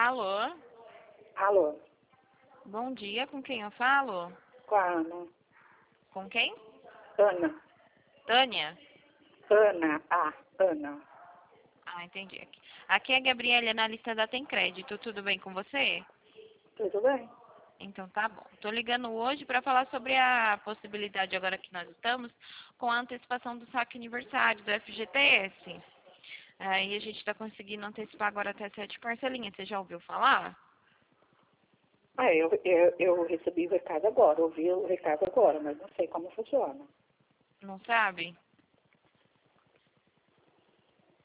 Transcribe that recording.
Alô? Alô, Bom dia, com quem eu falo? com a Ana. Com quem? Ana. Tânia? Ana. Ah, entendi. Aqui é a Gabriela, analista da Tem Crédito. Tudo bem com você? Tudo bem? Então tá bom. Tô ligando hoje para falar sobre a possibilidade agora que nós estamos com a antecipação do saque aniversário do FGTS. Aí a gente está conseguindo antecipar agora até 7 parcelinhas. Você já ouviu falar? Eu recebi o recado agora, ouvi o recado agora, mas não sei como funciona. Não sabe?